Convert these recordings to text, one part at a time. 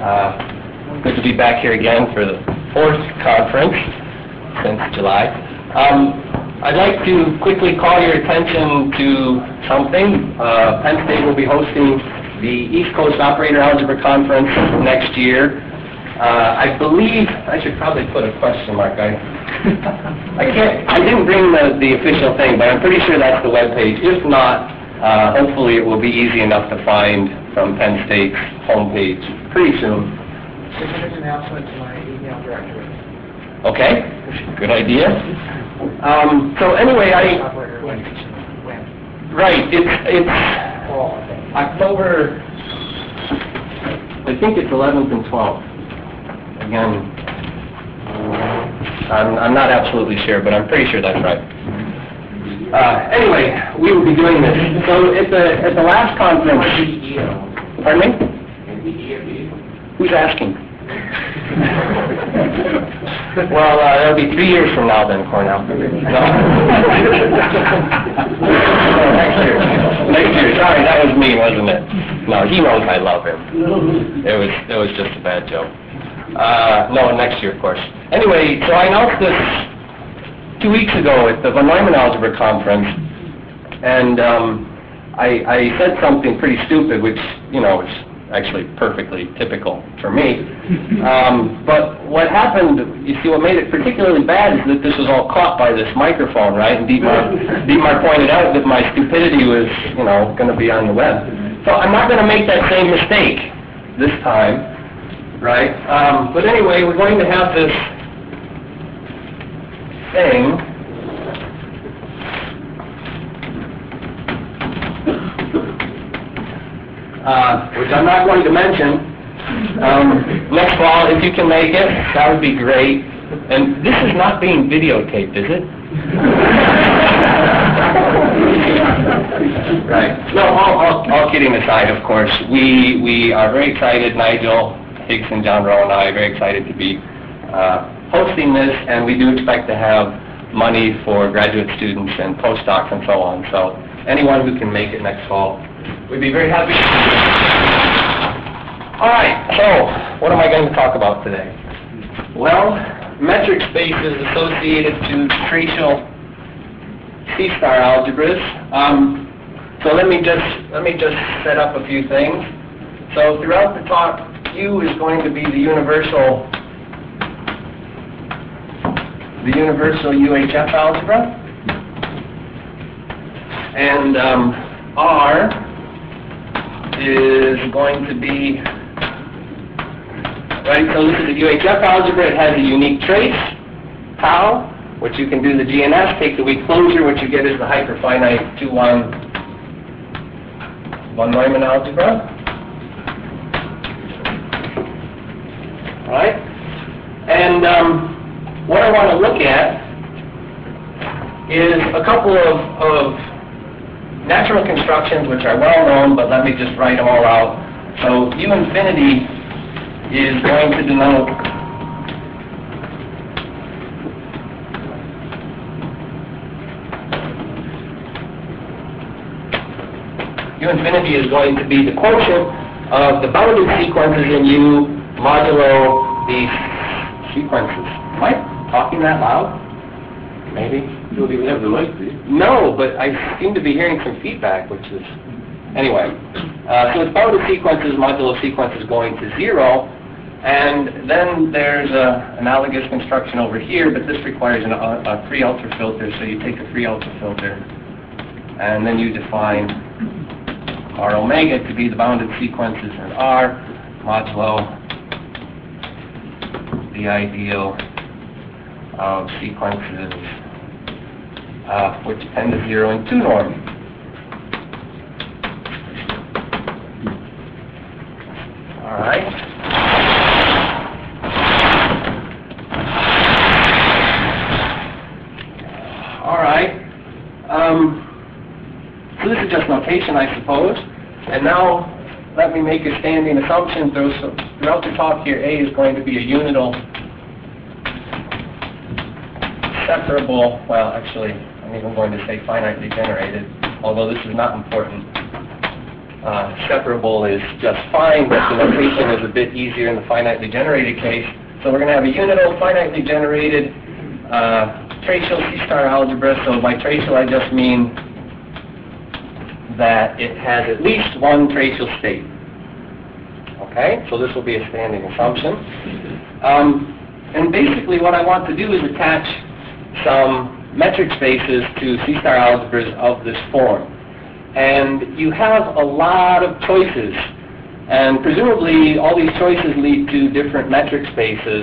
Good to be back here again for the fourth conference since July. I'd like to quickly call your attention to something. Penn State will be hosting the East Coast Operator Algebra Conference next year. I believe I should probably put a question mark. I didn't bring the official thing, but I'm pretty sure that's the webpage. If not, hopefully it will be easy enough to find from Penn State's homepage pretty soon. Send an announcement to my email directory. Okay, good idea. So anyway, right, it's October, I think it's 11th and 12th. Again, I'm not absolutely sure, but I'm pretty sure that's right. Anyway, we will be doing this. So at the last conference... Pardon me? Who's asking? Well, that'll be 3 years from now then, Cornell. No. Next year. Sorry, that was me, wasn't it? No, he knows I love him. It was just a bad joke. No, next year, of course. Anyway, so I announced this 2 weeks ago at the von Neumann Algebra Conference, and I said something pretty stupid, which, you know, is actually perfectly typical for me. But what happened, you see, what made it particularly bad is that this was all caught by this microphone, right? And Dietmar pointed out that my stupidity was, you know, going to be on the web. So I'm not going to make that same mistake this time, right? But anyway, we're going to have this thing. Which I'm not going to mention. Next fall, if you can make it, that would be great. And this is not being videotaped, is it? Right. No, all kidding aside, of course, we are very excited. Nigel Higgs and John Rowe and I are very excited to be hosting this, and we do expect to have money for graduate students and postdocs and so on. So anyone who can make it next fall, we'd be very happy. All right, so what am I going to talk about today? Well, metric spaces associated to tracial C-star algebras. So let me just set up a few things. So throughout the talk, U is going to be the universal UHF algebra, and R is going to be, right, so this is the UHF algebra. It has a unique trace, tau, which you can do the GNS, take the weak closure, what you get is the hyperfinite 2-1 von Neumann algebra. All right? And what I want to look at is a couple of natural constructions which are well known, but let me just write them all out. So U infinity is going to denote U infinity is going to be the quotient of the bounded sequences in U modulo the sequences. Am I talking that loud? Maybe. You don't even have the mic, do you? No, but I seem to be hearing some feedback, which is... Anyway, so it's bounded sequences, modulo sequences going to 0, and then there's an analogous construction over here, but this requires a free ultrafilter, so you take a free ultrafilter, and then you define R omega to be the bounded sequences and R modulo the ideal of sequences which tend to 0 and 2 norm. All right. All right. So this is just notation, I suppose. And now let me make a standing assumption. Throughout the talk here, A is going to be a unital separable, well, actually, I'm even going to say finitely generated, although this is not important. separable is just fine, but the notation is a bit easier in the finitely generated case. So we're going to have a unital finitely generated tracial C-star algebra. So by tracial I just mean that it has at least one tracial state. Okay, so this will be a standing assumption. And basically what I want to do is attach some metric spaces to C-star algebras of this form. And you have a lot of choices, and presumably all these choices lead to different metric spaces,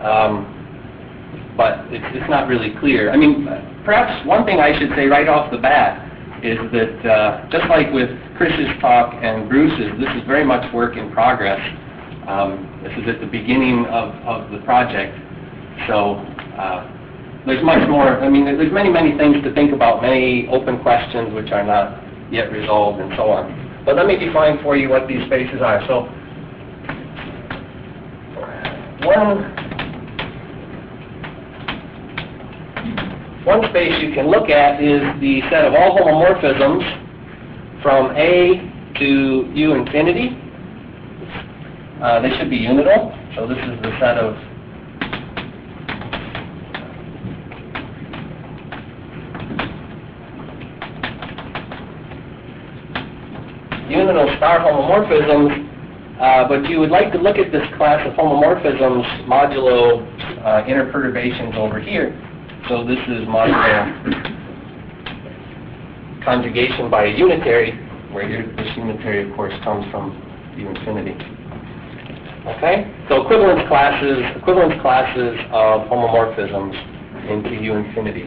but it's not really clear. I mean, perhaps one thing I should say right off the bat is that just like with Chris's talk and Bruce's, this is very much work in progress. This is at the beginning of the project, so there's much more. I mean, there's many things to think about, many open questions which are not yet resolved, and so on. But let me define for you what these spaces are. So one space you can look at is the set of all homomorphisms from A to U infinity. They should be unital. So this is the set of unital star homomorphisms, but you would like to look at this class of homomorphisms modulo inner perturbations over here. So this is modulo conjugation by a unitary, where here this unitary, of course, comes from U infinity. Okay? So equivalence classes of homomorphisms into U infinity.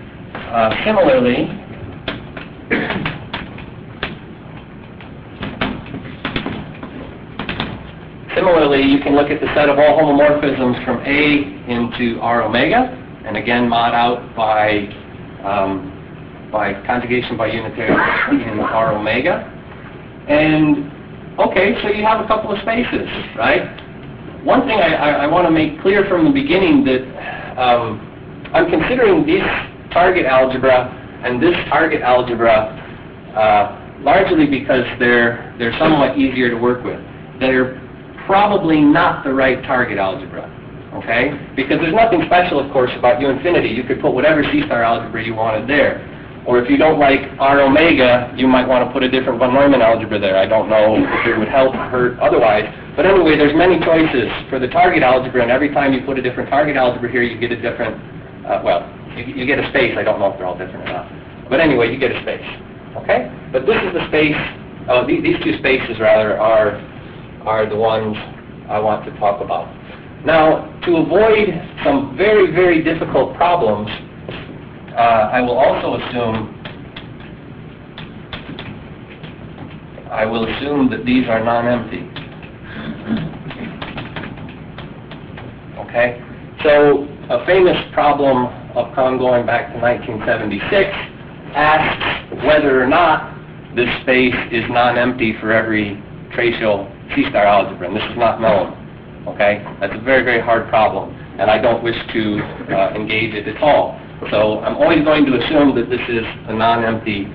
Similarly, you can look at the set of all homomorphisms from A into R omega, and again mod out by conjugation by unitary in R omega. And okay, so you have a couple of spaces, right? One thing I want to make clear from the beginning that I'm considering this target algebra and this target algebra largely because they're somewhat easier to work with. They're probably not the right target algebra, okay? Because there's nothing special, of course, about U infinity. You could put whatever C-star algebra you wanted there. Or if you don't like R omega, you might want to put a different von Neumann algebra there. I don't know if it would help or hurt otherwise. But anyway, there's many choices for the target algebra, and every time you put a different target algebra here, you get a different, you get a space. I don't know if they're all different or not. But anyway, you get a space, okay? But this is the space, these two spaces, rather, are the ones I want to talk about. Now, to avoid some very difficult problems, I will also assume that these are non-empty. Okay? So, a famous problem of Kahn going back to 1976 asks whether or not this space is non-empty for every tracial C-star algebra, and this is not known. Okay? That's a very hard problem, and I don't wish to engage it at all. So I'm always going to assume that this is a non-empty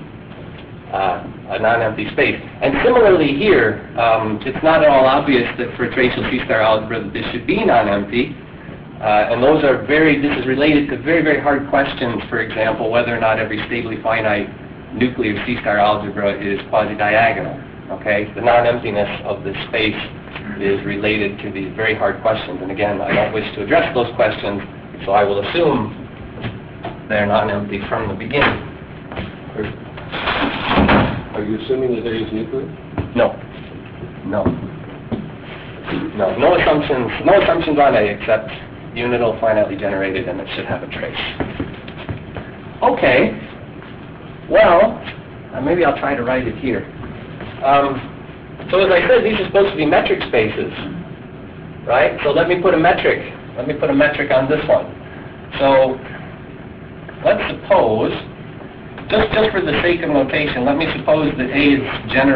space. And similarly here, it's not at all obvious that for a tracial C-star algebra that this should be non-empty. And this is related to very hard questions, for example, whether or not every stably finite nuclear C-star algebra is quasi-diagonal. Okay? The non-emptiness of this space is related to these very hard questions. And again, I don't wish to address those questions, so I will assume they're non-empty from the beginning. Are you assuming that A is nuclear? No. No assumptions on A except unital finitely generated, and it should have a trace. Okay. Well, maybe I'll try to write it here. So as I said, these are supposed to be metric spaces, right? So let me put a metric on this one. So let's suppose, just for the sake of notation, let me suppose that A is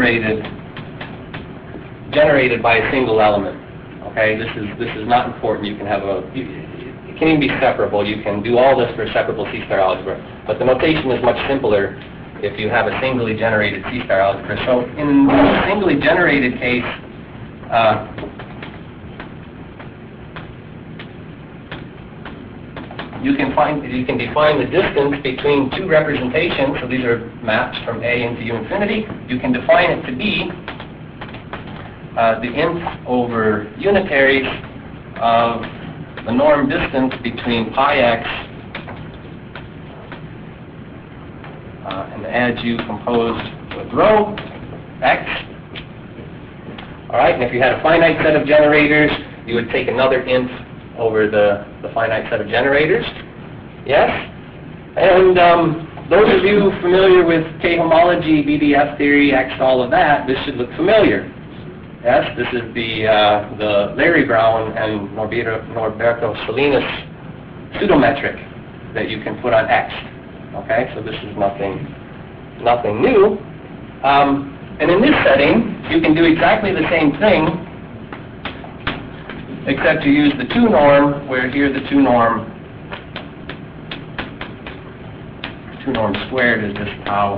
generated by a single element. Okay, this is not important. You can have it can even be separable. You can do all this for separable C-star algebra, but the notation is much simpler if you have a singly generated C-star algebra. So in the singly generated case, you can define the distance between two representations. So these are maps from A into U infinity. You can define it to be the nth over unitaries of the norm distance between pi x and add u composed with rho x. All right, and if you had a finite set of generators, you would take another nth over the finite set of generators. Yes? And those of you familiar with K-homology, BDF theory, X, all of that, this should look familiar. Yes, this is the Larry Brown and Norberto Salinas pseudometric that you can put on X. Okay, so this is nothing new. And in this setting, you can do exactly the same thing, except you use the 2 norm, where here the 2 norm squared is just tau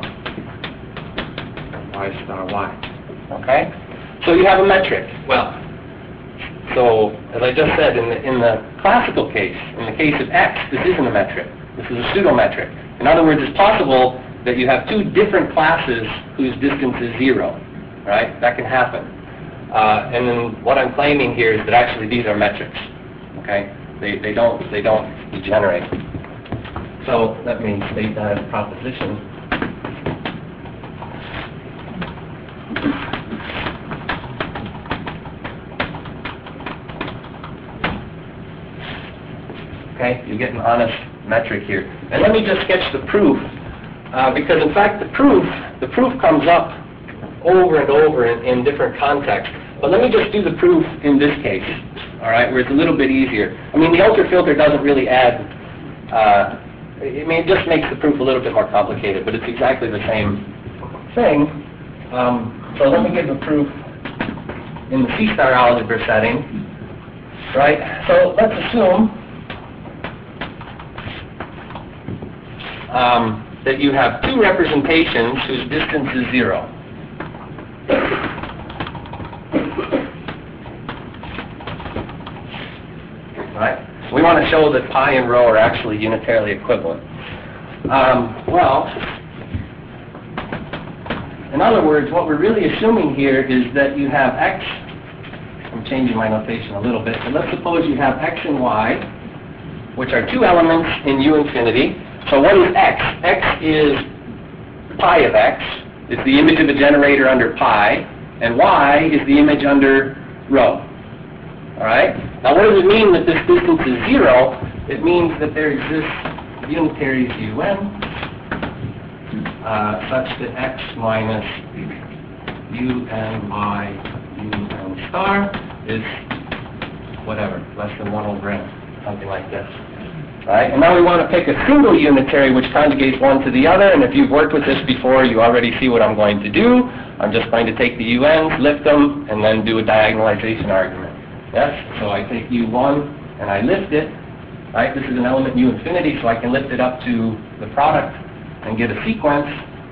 y star y. Okay? So you have a metric. Well, so as I just said, in the classical case, in the case of X, this isn't a metric. This is a pseudometric. In other words, it's possible that you have 2 different classes whose distance is 0. Right? That can happen. And then what I'm claiming here is that actually these are metrics. Okay? They don't degenerate. So let me state that as a proposition. Okay, you get an honest metric here. And let me just sketch the proof, because in fact the proof comes up over and over in different contexts. But let me just do the proof in this case, all right, where it's a little bit easier. I mean, the ultrafilter doesn't really add, it just makes the proof a little bit more complicated, but it's exactly the same thing. So let me give the proof in the C-star algebra setting, right? So let's assume that you have 2 representations whose distance is 0. Right? We want to show that pi and rho are actually unitarily equivalent. Well, in other words, what we're really assuming here is that you have x. I'm changing my notation a little bit, but let's suppose you have x and y, which are 2 elements in U infinity. So what is x? X is pi of x. It's the image of the generator under pi, and y is the image under rho. All right? Now, what does it mean that this distance is 0? It means that there exists unitaries un such that x minus un y un star is whatever, less than 1 over n, something like this. Right? And now we want to pick a single unitary which conjugates one to the other, and if you've worked with this before, you already see what I'm going to do. I'm just going to take the UNs, lift them, and then do a diagonalization argument. Yes? So I take U1 and I lift it. Right? This is an element U infinity, so I can lift it up to the product and get a sequence.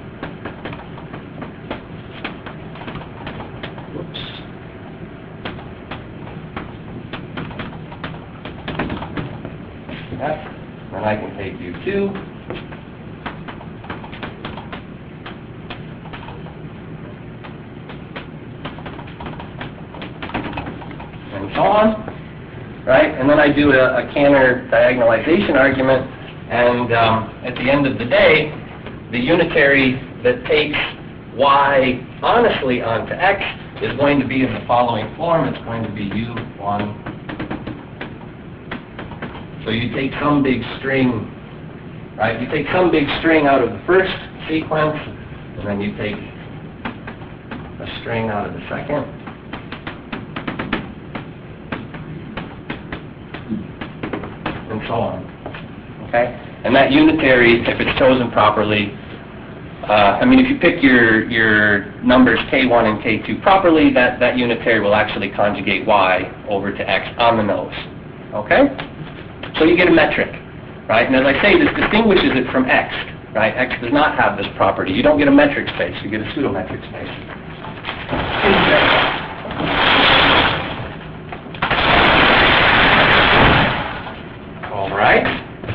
And I can take U2, and so on, right? And then I do a Cantor diagonalization argument, and at the end of the day, the unitary that takes y honestly onto x is going to be in the following form. It's going to be U1. So you take some big string, right? You take some big string out of the first sequence, and then you take a string out of the second. And so on. Okay? And that unitary, if it's chosen properly, if you pick your numbers K1 and K2 properly, that unitary will actually conjugate y over to x on the nose. Okay? So you get a metric, right? And as I say, this distinguishes it from x. right? X does not have this property. You don't get a metric space, you get a pseudometric space. All right.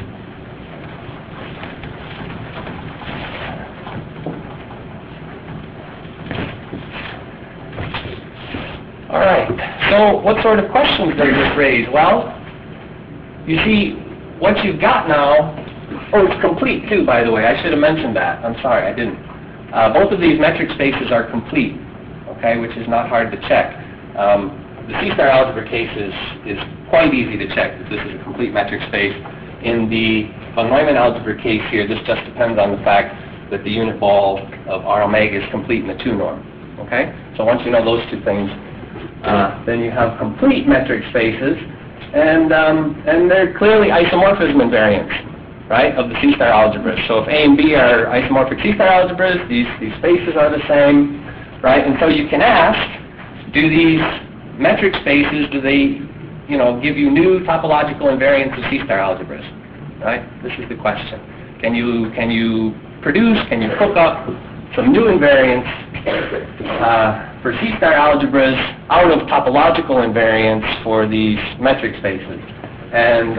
All right. So what sort of questions does this raise? Well, you see, what you've got now, oh, it's complete too, by the way. I should have mentioned that. I'm sorry, I didn't. Both of these metric spaces are complete, okay, which is not hard to check. The C-star algebra case is quite easy to check that this is a complete metric space. In the von Neumann algebra case here, this just depends on the fact that the unit ball of R omega is complete in the 2 norm, okay? So once you know those two things, then you have complete metric spaces, and they're clearly isomorphism invariants, right, of the C-star algebras. So if A and B are isomorphic C-star algebras, these spaces are the same, right? And so you can ask, do these metric spaces, do they, give you new topological invariants of C-star algebras, right? This is the question. Can you hook up some new invariants for C-star algebras out of topological invariants for these metric spaces? And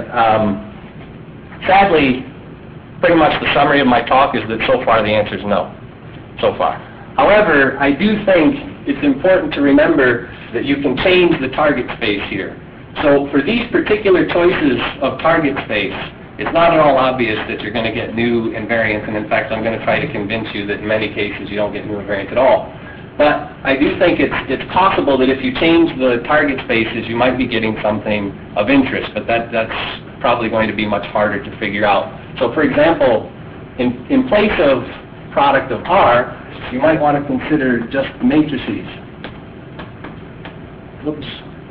sadly, pretty much the summary of my talk is that so far the answer is no, so far. However, I do think it's important to remember that you can change the target space here. So for these particular choices of target space, it's not at all obvious that you're going to get new invariants, and in fact I'm going to try to convince you that in many cases you don't get new invariants at all. But I do think it's possible that if you change the target spaces, you might be getting something of interest, but that's probably going to be much harder to figure out. So for example, in place of product of R, you might want to consider just matrices. Whoops.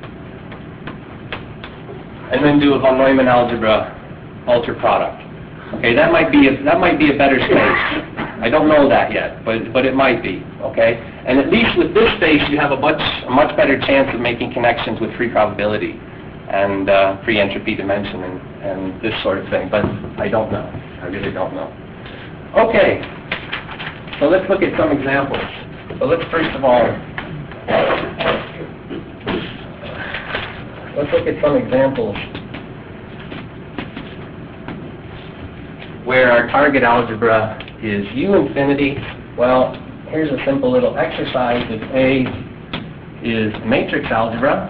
And then do a von Neumann algebra ultra product. Okay, that might be a better space. I don't know that yet, but it might be. Okay, and at least with this space, you have a much better chance of making connections with free probability and free entropy dimension and this sort of thing. But I don't know. I really don't know. Okay, so let's look at some examples. So let's first of all look at some examples where our target algebra is U infinity. Well, here's a simple little exercise. If A is matrix algebra,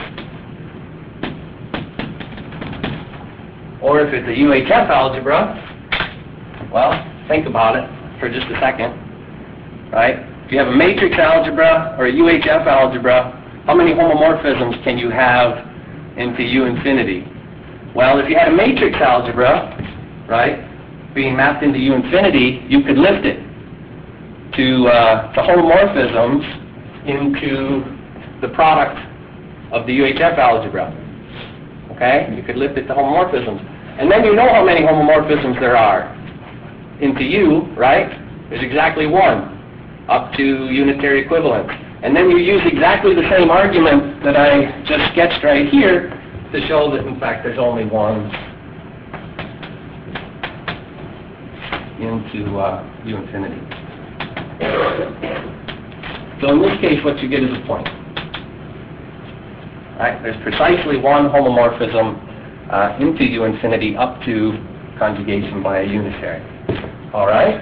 or if it's a UHF algebra, well, think about it for just a second, right? If you have a matrix algebra or a UHF algebra, how many homomorphisms can you have into U infinity? Well, if you had a matrix algebra, right, being mapped into U infinity, you could lift it to homomorphisms into the product of the UHF algebra. Okay? You could lift it to homomorphisms. And then you know how many homomorphisms there are into U, right? There's exactly one, up to unitary equivalence. And then you use exactly the same argument that I just sketched right here to show that, in fact, there's only one into U infinity. So in this case, what you get is a point. Right? There's precisely one homomorphism into U infinity up to conjugation by a unitary. All right?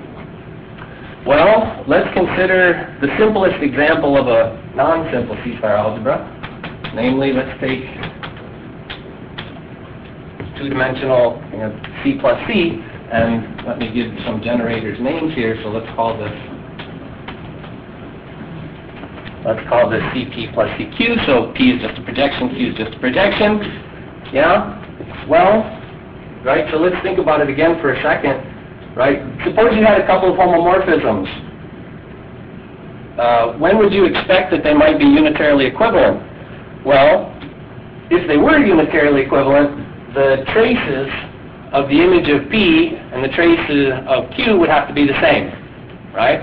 Well, let's consider the simplest example of a non-simple C-star algebra. Namely, let's take two-dimensional C plus C, and let me give some generators names here. So let's call this CP plus CQ. So P is just a projection, Q is just a projection. Yeah? Well, right, so let's think about it again for a second. Right? Suppose you had a couple of homomorphisms. When would you expect that they might be unitarily equivalent? Well, if they were unitarily equivalent, the traces of the image of P and the traces of Q would have to be the same, right?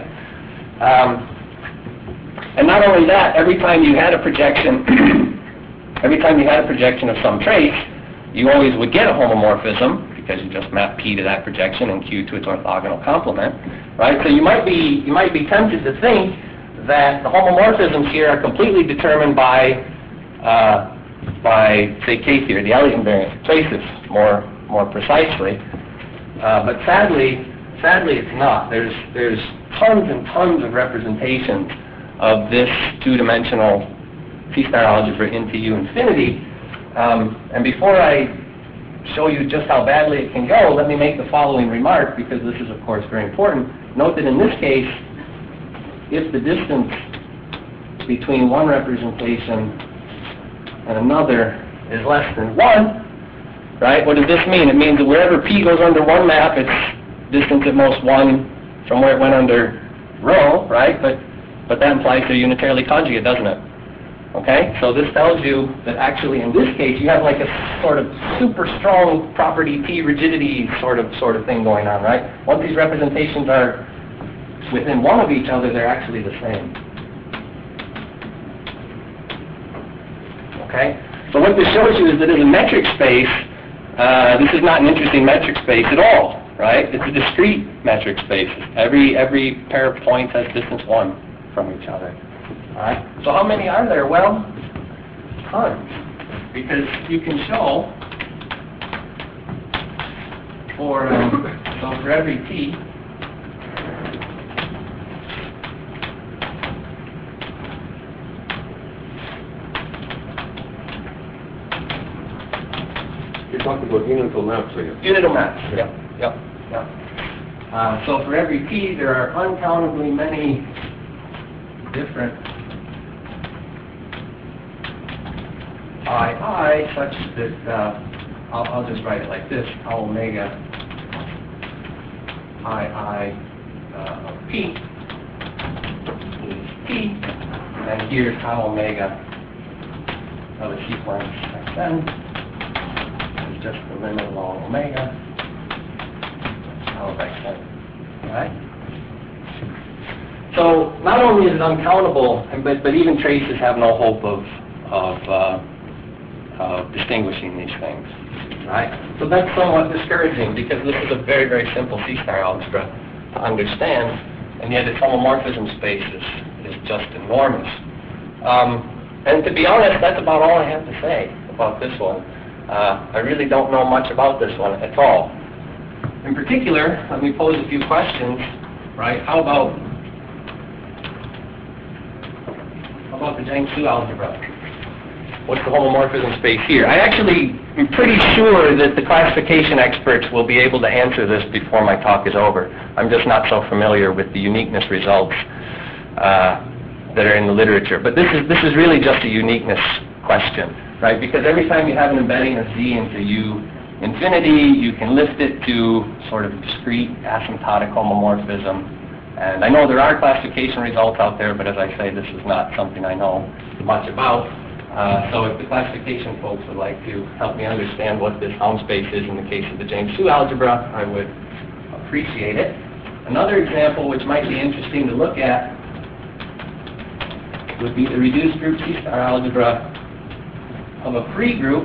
And not only that, every time you had a projection of some trace, you always would get a homomorphism, because you just map P to that projection and Q to its orthogonal complement, right? So you might be tempted to think that the homomorphisms here are completely determined by say K theory, the Elliott invariant traces more precisely. But sadly it's not. There's tons and tons of representations of this two-dimensional C-star algebra into U infinity. And before I show you just how badly it can go, let me make the following remark, because this is, of course, very important. Note that in this case, if the distance between one representation and another is less than 1, right, what does this mean? It means that wherever P goes under one map, it's distance at most 1 from where it went under rho, right? But that implies they're unitarily conjugate, doesn't it? Okay, so this tells you that actually in this case you have like a sort of super strong property P rigidity sort of thing going on, right? Once these representations are within one of each other, they're actually the same. Okay, so what this shows you is that in a metric space, this is not an interesting metric space at all, right? It's a discrete metric space. Every pair of points has distance 1 from each other. All right. So how many are there? Well, tons, because you can show for every T, You're talking about unital maps, are you? Unital maps. Yep. So for every T, there are uncountably many different I such that I'll just write it like this: tau omega I of P is P, and here's tau omega of a sequence xn is just the limit along omega of xn. Right? So not only is it uncountable, but even traces have no hope of distinguishing these things, right? So that's somewhat discouraging, because this is a very, very simple C-star algebra to understand, and yet its homomorphism space is just enormous. And to be honest, that's about all I have to say about this one. I really don't know much about this one at all. In particular, let me pose a few questions, right? How about the Jiangsu algebra? What's the homomorphism space here? I actually am pretty sure that the classification experts will be able to answer this before my talk is over. I'm just not so familiar with the uniqueness results that are in the literature. But this is really just a uniqueness question, right? Because every time you have an embedding of Z into U infinity, you can lift it to sort of discrete asymptotic homomorphism. And I know there are classification results out there, but as I say, this is not something I know much about. So if the classification folks would like to help me understand what this Helm space is in the case of the Jiangsu algebra, I would appreciate it. Another example which might be interesting to look at would be the reduced group C-star algebra of a free group.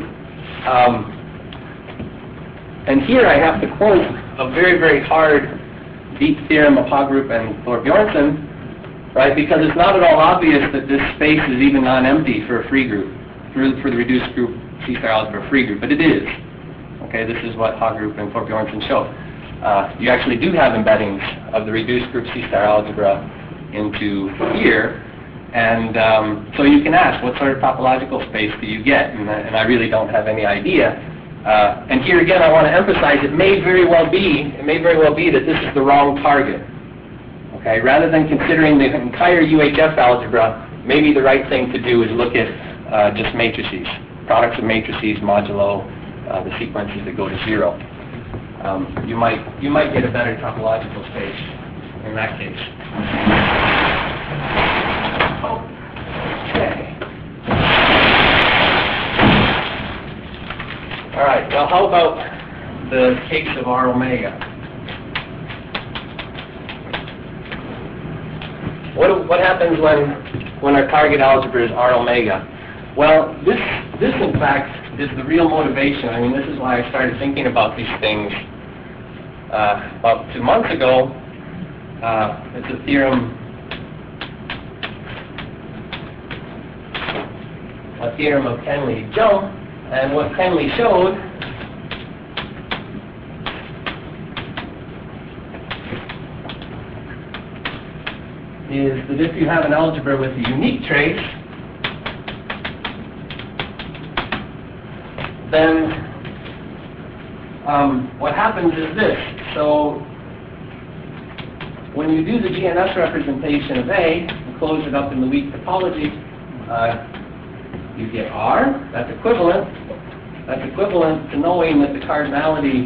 And here I have to quote a very, very hard deep theorem of Hagerup and Thor-Bjornsson, right? Because it's not at all obvious that this space is even non-empty for a free group, for the reduced group C-star algebra free group, but it is. Okay, this is what Hagerup and Thor-Bjornsson show. You actually do have embeddings of the reduced group C-star algebra into here, and so you can ask, what sort of topological space do you get? And I really don't have any idea. And here again, I want to emphasize, it may very well be that this is the wrong target. Okay, rather than considering the entire UHF algebra, maybe the right thing to do is look at just matrices, products of matrices modulo the sequences that go to 0. You might get a better topological space in that case. Okay. All right. Well, how about the case of R omega? What happens when our target algebra is R omega? Well, this this, in fact, is the real motivation. I mean, this is why I started thinking about these things about 2 months ago. It's a theorem of Kenley-Jump, and what Kenley showed is that if you have an algebra with a unique trace, then what happens is this. So when you do the GNS representation of A and close it up in the weak topology, you get R. That's equivalent. That's equivalent to knowing that the cardinality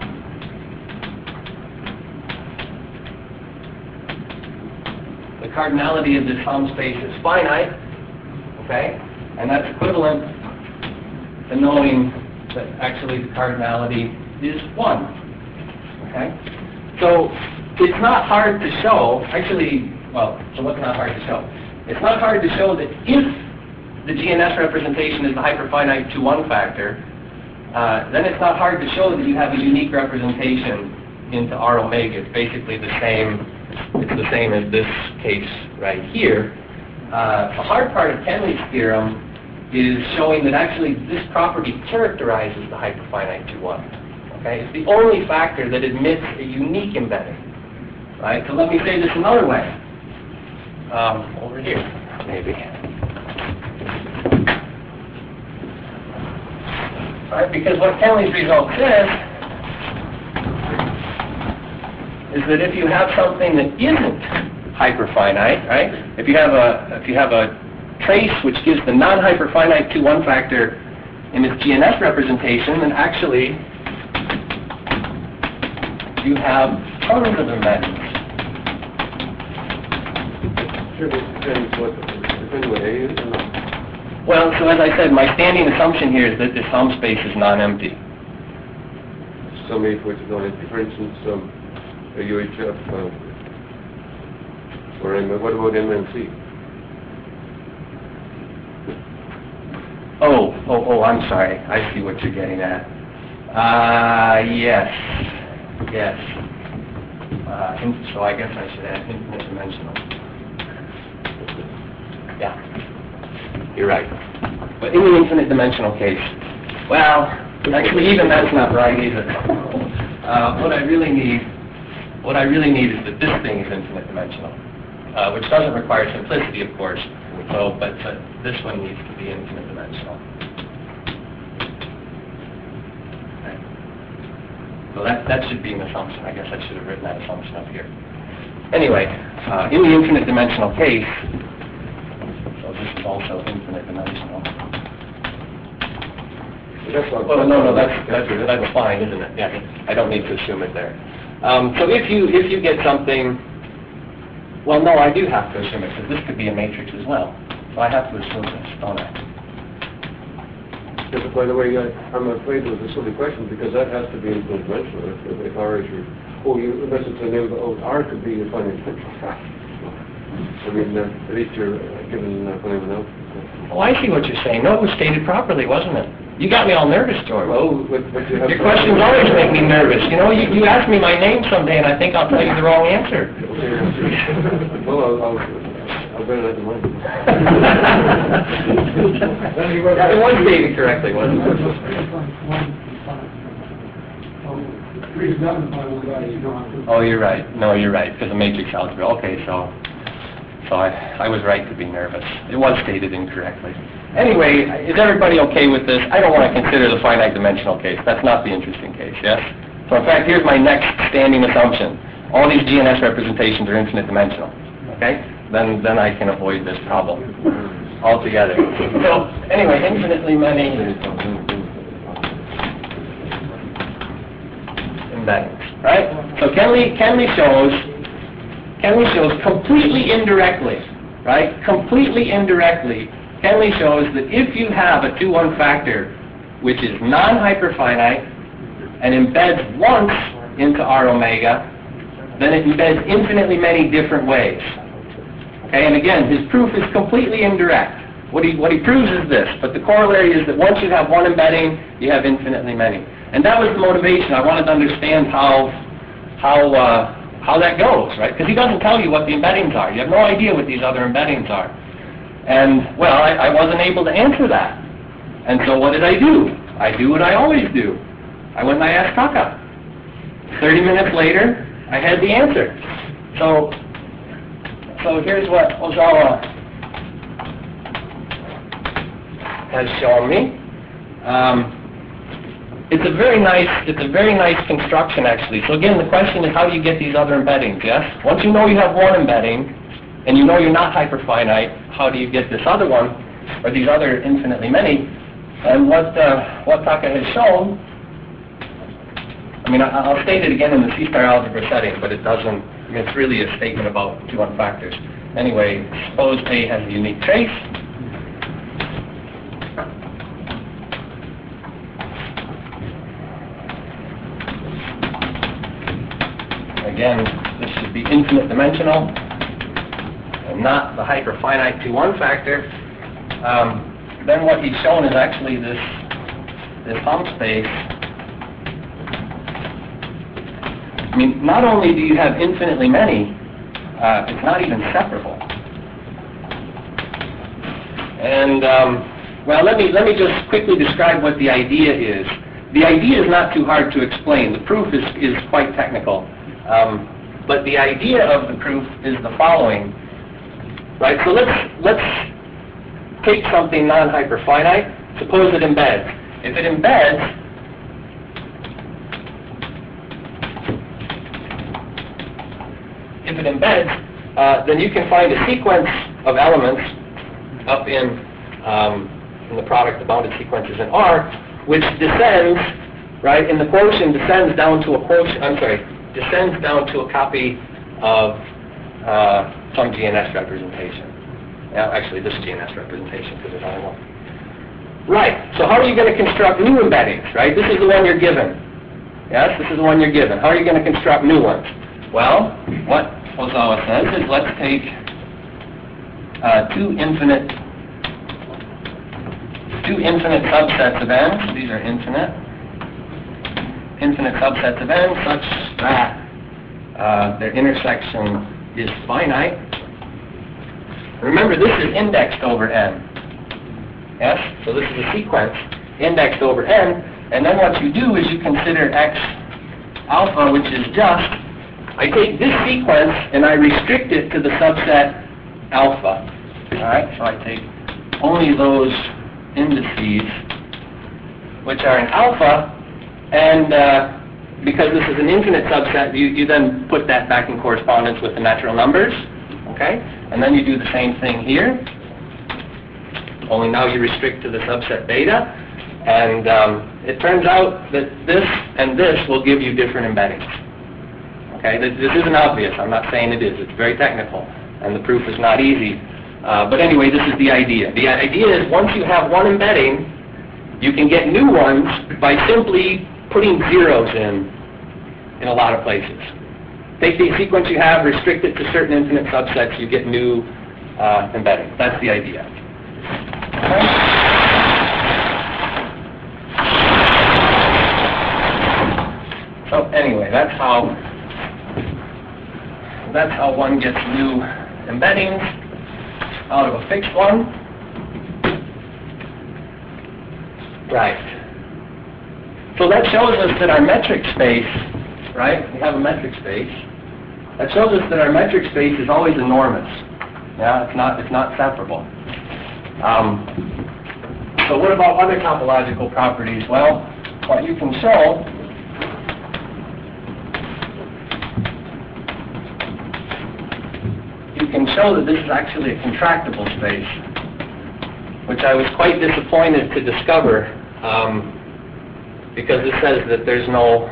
of this Helm space is finite. Okay, and that's equivalent to knowing that actually the cardinality is 1. Okay, so it's not hard to show. Actually, well, so what's not hard to show? It's not hard to show that if the GNS representation is the hyperfinite 2-1 factor, then it's not hard to show that you have a unique representation into R omega. It's basically the same. It's the same as this case right here. The hard part of Kenley's theorem is showing that actually this property characterizes the hyperfinite 2-1. Okay, it's the only factor that admits a unique embedding. Right. So let me say this another way. Over here, maybe. Right, because what Kenley's result says is that if you have something that isn't hyperfinite, right? If you have a trace which gives the non-hyperfinite 2-1 factor in its GNS representation, then actually you have tons of embeddings. Sure, this depends what A is or not. Well, so as I said, my standing assumption here is that this Helm space is non-empty. Some A for which is non-empty. For instance, a UHF, or M, what about M and C? Oh, I'm sorry. I see what you're getting at. Yes. So I guess I should add infinite dimensional. Yeah. You're right. But in the infinite dimensional case, well, actually even that's not right either. What I really need is that this thing is infinite dimensional, which doesn't require simplicity, of course. So, but this one needs to be infinite dimensional. Okay. So that should be an assumption. I guess I should have written that assumption up here. Anyway, in the infinite dimensional case, so this is also infinite dimensional. Well, no, that's fine, isn't it? Yeah, I don't need to assume it there. So if you get something, well, no, I do have to assume it because this could be a matrix as well. So I have to assume this, don't I? Yeah, but by the way, I'm afraid it was a silly question because that has to be infinite dimensional. If R is your, unless it's an M, R could be a finite dimensional. I mean, at least you're given finite else. Oh, I see what you're saying. No, it was stated properly, wasn't it? You got me all nervous, George. Well, but you have your questions always make me nervous. You know, you ask me my name someday, and I think I'll tell you the wrong answer. Okay. Well, I'll bear that in mind. Yeah, it was stated correctly, wasn't it? Oh, you're right. No, you're right, because of matrix algebra. Okay, so I was right to be nervous. It was stated incorrectly. Anyway, is everybody okay with this? I don't want to consider the finite dimensional case. That's not the interesting case, yes? So in fact, here's my next standing assumption. All these GNS representations are infinite dimensional. Okay? Then I can avoid this problem altogether. So anyway, infinitely many embeddings, right? So Kenley shows completely indirectly, right? Completely indirectly, Kenley shows that if you have a 2-1 factor which is non-hyperfinite and embeds once into R omega, then it embeds infinitely many different ways. Okay, and again, his proof is completely indirect. What he proves is this, but the corollary is that once you have one embedding, you have infinitely many. And that was the motivation. I wanted to understand how that goes, right? Because he doesn't tell you what the embeddings are. You have no idea what these other embeddings are. And, well, I wasn't able to answer that. And so what did I do? I do what I always do. I went and I asked Taka. 30 minutes later, I had the answer. So here's what Ozawa has shown me. It's a very nice construction, actually. So again, the question is, how do you get these other embeddings? Yes. Once you know you have one embedding, and you know you're not hyperfinite, how do you get this other one, or these other infinitely many? And what Taka has shown, I mean, I'll state it again in the C-star algebra setting, but it doesn't. I mean, it's really a statement about two unfactors. Anyway, suppose A has a unique trace. Again, this should be infinite dimensional and not the hyperfinite 2-1 factor. Then what he's shown is actually this hump space. I mean, not only do you have infinitely many, it's not even separable. And well, let me just quickly describe what the idea is. The idea is not too hard to explain. The proof is quite technical. But the idea of the proof is the following, right? So let's take something non-hyperfinite. Suppose it embeds. If it embeds, then you can find a sequence of elements up in the product of bounded sequences in R, which descends, right, in the quotient descends down to a quotient. Descends down to a copy of some GNS representation. Yeah, actually, this GNS representation, because there's only one. Right. So how are you going to construct new embeddings? Right. This is the one you're given. Yes, this is the one you're given. How are you going to construct new ones? Well, what Ozawa says is let's take two infinite subsets of n. These are infinite subsets of n such that their intersection is finite. Remember, this is indexed over n. Yes? So this is a sequence indexed over n, and then what you do is you consider x alpha, which is just, I take this sequence and I restrict it to the subset alpha. Alright, so I take only those indices which are in alpha, and because this is an infinite subset, you then put that back in correspondence with the natural numbers, okay? And then you do the same thing here, only now you restrict to the subset beta, and it turns out that this and this will give you different embeddings. Okay, this isn't obvious. I'm not saying it is. It's very technical, and the proof is not easy. But anyway, this is the idea. The idea is once you have one embedding, you can get new ones by simply putting zeros in a lot of places. Take the sequence you have, restrict it to certain infinite subsets, you get new embeddings. That's the idea. Okay? So anyway, that's how one gets new embeddings out of a fixed one. Right. So that shows us that our metric space, right? We have a metric space. That shows us that our metric space is always enormous. Yeah, it's not separable. So what about other topological properties? Well, what you can show that this is actually a contractible space, which I was quite disappointed to discover, because it says that there's no,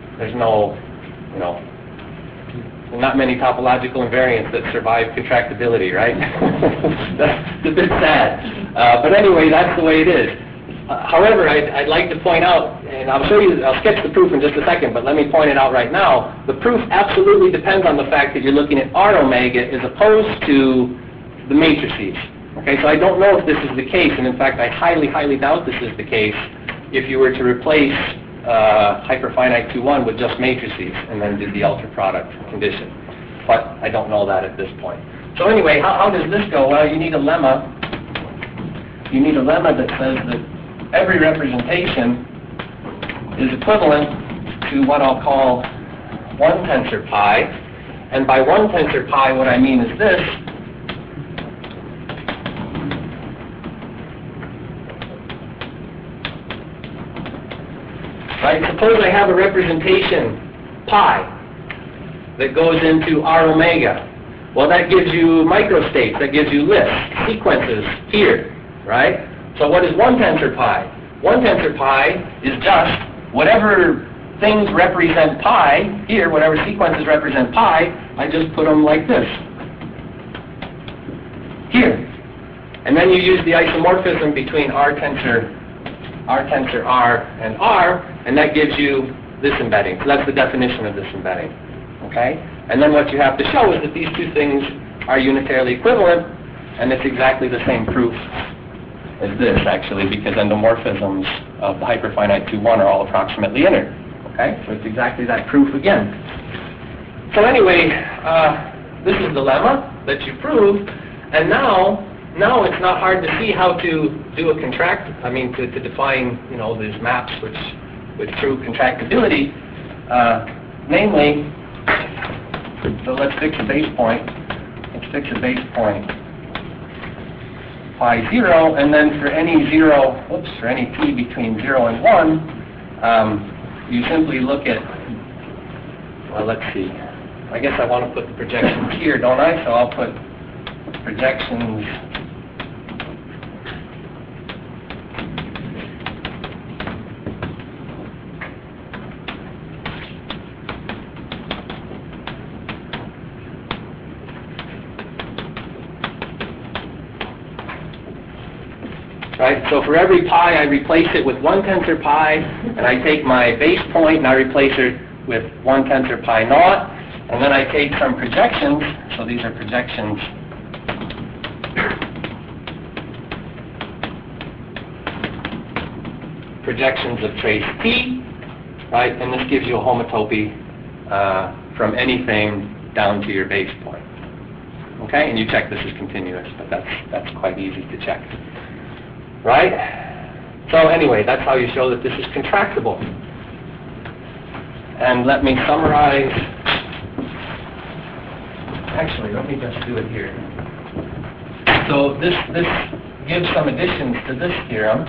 not many topological invariants that survive contractibility, right? That's a bit sad. But anyway, that's the way it is. However, I'd like to point out, and I'll sketch the proof in just a second, but let me point it out right now. The proof absolutely depends on the fact that you're looking at R omega as opposed to the matrices. Okay, so I don't know if this is the case, and in fact I highly, highly doubt this is the case if you were to replace hyperfinite 2-1 with just matrices and then did the ultra-product condition. But I don't know that at this point. So anyway, how does this go? Well, you need a lemma. You need a lemma that says that every representation is equivalent to what I'll call 1 tensor pi. And by 1 tensor pi, what I mean is this. Right? Suppose I have a representation pi that goes into R omega. Well, that gives you microstates, that gives you lists, sequences here, right? So what is 1 tensor pi? 1 tensor pi is just whatever things represent pi here, whatever sequences represent pi, I just put them like this. Here. And then you use the isomorphism between R tensor R and R, and that gives you this embedding. So that's the definition of this embedding. Okay? And then what you have to show is that these two things are unitarily equivalent, and it's exactly the same proof as this, actually, because endomorphisms of the hyperfinite 2-1 are all approximately inner. Okay? So it's exactly that proof again. So anyway, this is the lemma that you proved, and now it's not hard to see how to do a to define, these maps which prove contractibility. Namely, so let's fix a base point. Let's fix a base point pi 0, and then for any t between 0 and 1, you simply look at, well, let's see. I guess I want to put the projections here, don't I? So I'll put projections right? So for every pi, I replace it with 1 tensor pi, and I take my base point and I replace it with 1 tensor pi naught, and then I take some projections. So these are projections of trace T, right? And this gives you a homotopy from anything down to your base point. Okay, and you check this is continuous, but that's quite easy to check. Right? So anyway, that's how you show that this is contractible. And let me summarize. Actually, let me just do it here. So this gives some additions to this theorem,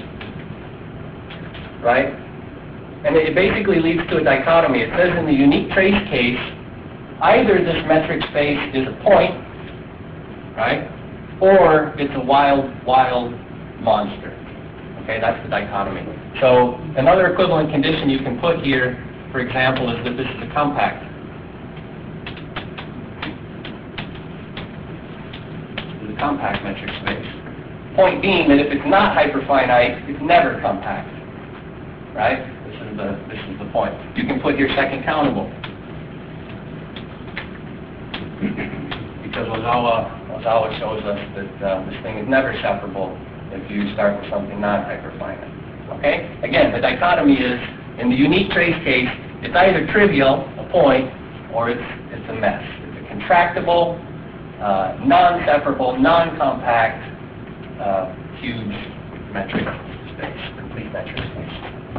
right? And it basically leads to a dichotomy. It says in the unique trace case, either this metric space is a point, right? Or it's a wild monster. Okay, that's the dichotomy. So another equivalent condition you can put here, for example, is that this is a compact. This is a compact metric space. Point being that if it's not hyperfinite, it's never compact. Right? This is the point. You can put your second countable. Because Ozawa shows us that this thing is never separable if you start with something non-hyperfinite. Okay? Again, the dichotomy is, in the unique trace case, it's either trivial, a point, or it's a mess. It's a contractible, non-separable, non-compact, huge metric space, complete metric space.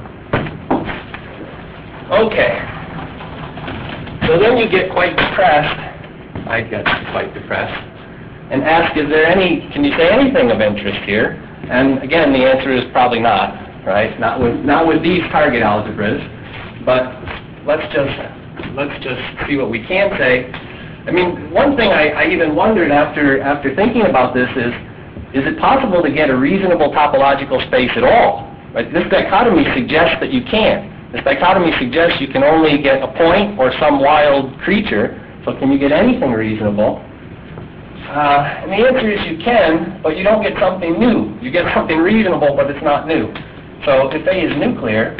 Okay. So then you get quite depressed. I get quite depressed. And ask, can you say anything of interest here? And again, the answer is probably not, right? Not with these target algebras. But let's just see what we can say. I mean, one thing I even wondered after thinking about this is it possible to get a reasonable topological space at all? Right? This dichotomy suggests that you can't. This dichotomy suggests you can only get a point or some wild creature. So can you get anything reasonable? And the answer is you can, but you don't get something new. You get something reasonable, but it's not new. So if A is nuclear,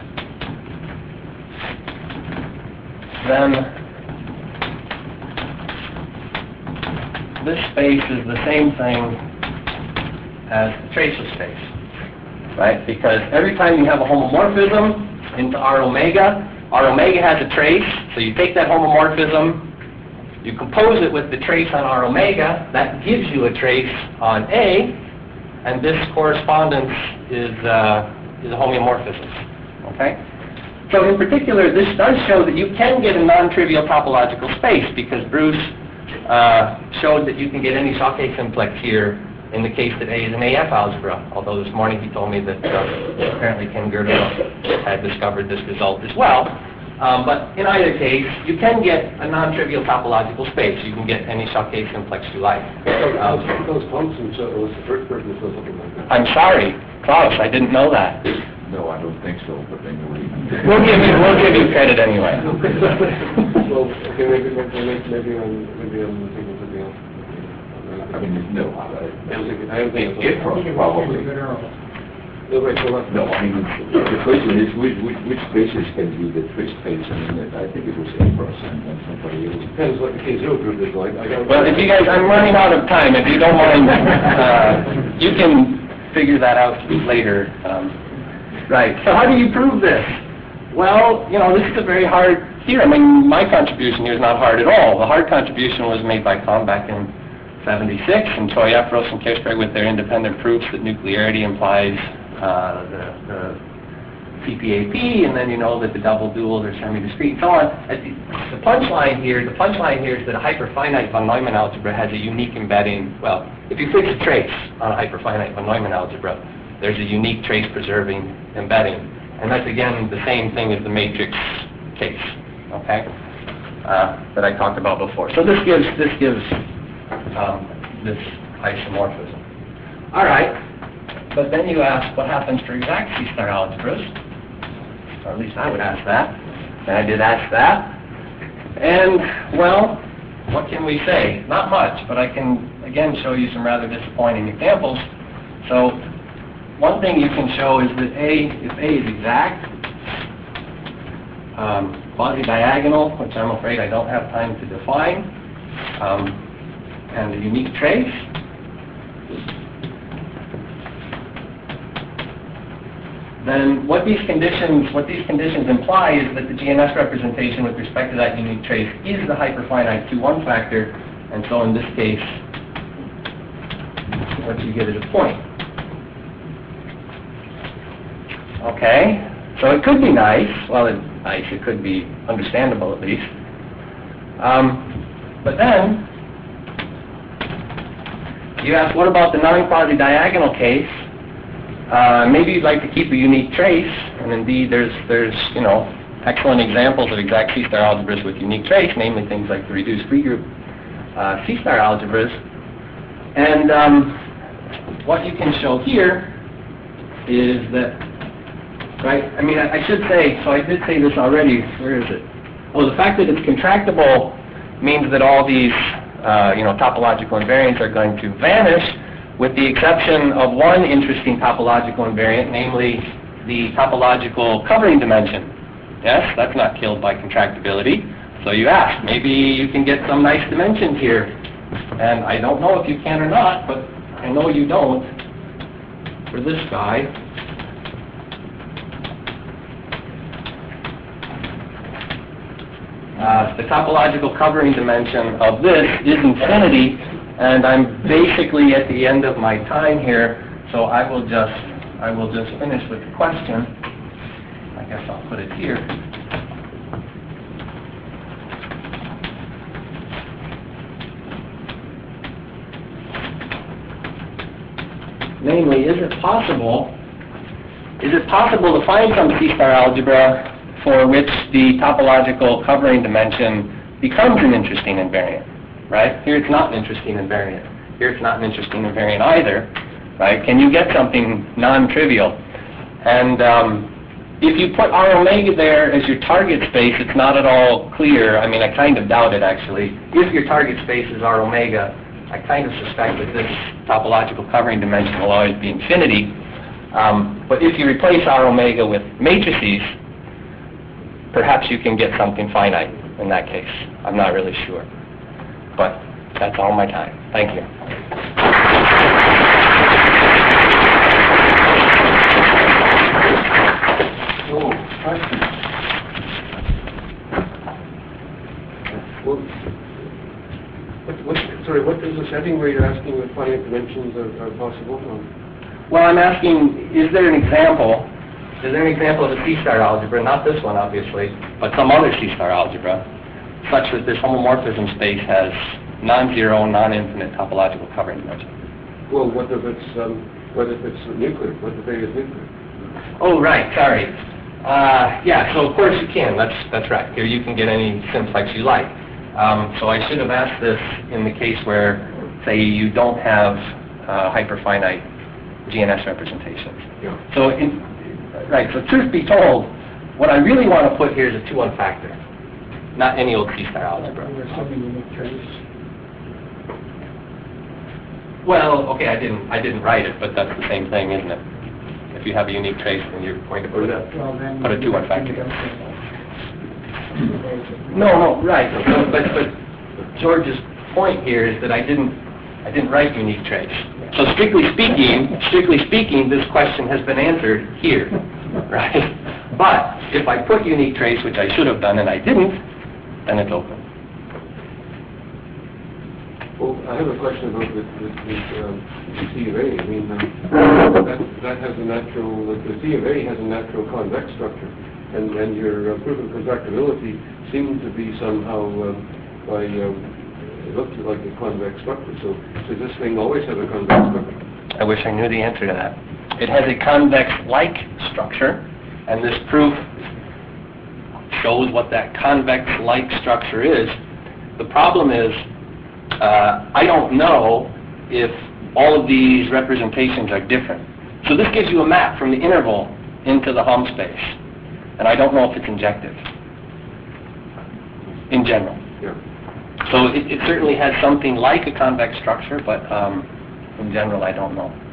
then this space is the same thing as the traceless space, right? Because every time you have a homomorphism into R omega has a trace, so you take that homomorphism, you compose it with the trace on R omega, that gives you a trace on A, and this correspondence is a homeomorphism, okay? So in particular, this does show that you can get a non-trivial topological space, because Bruce showed that you can get any Sauquet simplex here in the case that A is an AF algebra, although this morning he told me that apparently Ken Gerderow had discovered this result as well. But in either case, you can get a non-trivial topological space. You can get any Sauquet simplex you like. Klaus Thompson was the first person to say something like that. I'm sorry, Klaus, I didn't know that. No, I don't think so, but anyway. We'll give you credit anyway. Well, okay, maybe I'm thinking something else. I mean, no. I don't think It probably. No, wait, hold on. No, I mean, the question is which spaces can be the trace space? I mean, I think it was Ambrose and somebody else. Depends what the K0 group is like. Well, if you guys, I'm running out of time. If you don't mind, you can figure that out later. Right. So how do you prove this? Well, you know, this is a very hard theorem. I mean, my contribution here is not hard at all. The hard contribution was made by Kahn back in 76, and Choi, Epros, and Kirchberg with their independent proofs that nuclearity implies the CPAP, and then you know that the double duals are semi-discrete, and so on. The punchline here is that a hyperfinite von Neumann algebra has a unique embedding. Well, if you fix a trace on a hyperfinite von Neumann algebra, there's a unique trace-preserving embedding, and that's again the same thing as the matrix case, okay, that I talked about before. So this gives this isomorphism. All right, but then you ask what happens for exact C-star algebras, or at least I would ask that, and I did ask that, and well, what can we say? Not much, but I can again show you some rather disappointing examples. So one thing you can show is that if A is exact, quasi-diagonal, which I'm afraid I don't have time to define, and a unique trace, then what these conditions imply is that the GNS representation with respect to that unique trace is the hyperfinite Q1 factor, and so in this case, what you get is a point. Okay, so it could be nice. Well, it could be understandable at least. But then you ask, what about the non-quasi-diagonal case? Maybe you'd like to keep a unique trace, and indeed there's excellent examples of exact C-star algebras with unique trace, namely things like the reduced free group C-star algebras. And what you can show here is that, right, I mean, I should say, so I did say this already, where is it? Oh, the fact that it's contractible means that all these, topological invariants are going to vanish, with the exception of one interesting topological invariant, namely the topological covering dimension. Yes, that's not killed by contractibility. So you ask, maybe you can get some nice dimensions here. And I don't know if you can or not, but I know you don't for this guy. The topological covering dimension of this is infinity, and I'm basically at the end of my time here, so I will just finish with the question. I guess I'll put it here. Namely, is it possible to find some C-star algebra for which the topological covering dimension becomes an interesting invariant, right? Here it's not an interesting invariant. Here it's not an interesting invariant either, right? Can you get something non-trivial? And if you put R omega there as your target space, it's not at all clear. I mean, I kind of doubt it, actually. If your target space is R omega, I kind of suspect that this topological covering dimension will always be infinity. But if you replace R omega with matrices, perhaps you can get something finite in that case. I'm not really sure. But that's all my time. Thank you. setting where you're asking if finite dimensions are possible? Well, I'm asking, is there an example of a C-star algebra, not this one obviously, but some other C-star algebra, such that this homomorphism space has non-zero, non-infinite topological covering dimension? Well, what if it's nuclear? What if it is nuclear? Oh, right, sorry. Yeah, so of course you can, that's right. Here you can get any simplex you like. So I should have asked this in the case where, say, you don't have hyperfinite GNS representations. Yeah. So, so truth be told, what I really want to put here is a 2-1 factor, not any old C-star algebra. We're assuming unique trace. Well, okay, I didn't write it, but that's the same thing, isn't it? If you have a unique trace, then you're going to put a 2-1 factor. No, right. But George's point here is that I didn't write unique trace. So strictly speaking, this question has been answered here, right? But if I put unique trace, which I should have done and I didn't, then it's open. Well, I have a question about the C of A. I mean, that has a natural, the C of A has a natural convex structure, and your proof of contractibility seemed to be somehow it looked like a convex structure. So does this thing always have a convex structure? I wish I knew the answer to that. It has a convex-like structure, and this proof shows what that convex-like structure is. The problem is, I don't know if all of these representations are different. So this gives you a map from the interval into the Helm space, and I don't know if it's injective in general. Yeah. So it certainly has something like a convex structure, but in general I don't know.